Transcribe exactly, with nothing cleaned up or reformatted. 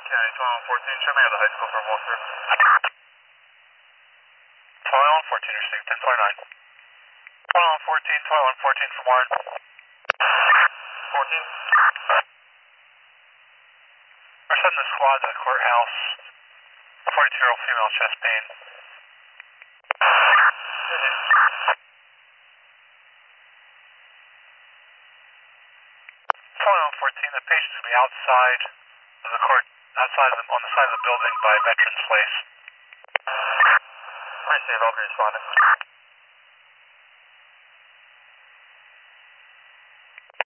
County, twenty-one fourteen, show me at the high school for a walkthrough. twenty-one fourteen, received, ten twenty-nine. twenty-one fourteen, twenty-one fourteen from Warren. fourteen. We're sending the squad to the courthouse. forty-two-year-old female, chest pain. twenty-one fourteen, the patient's going to be outside of the court, outside of the, on the side of the building by Veterans Place. Appreciate it, I'll be responding.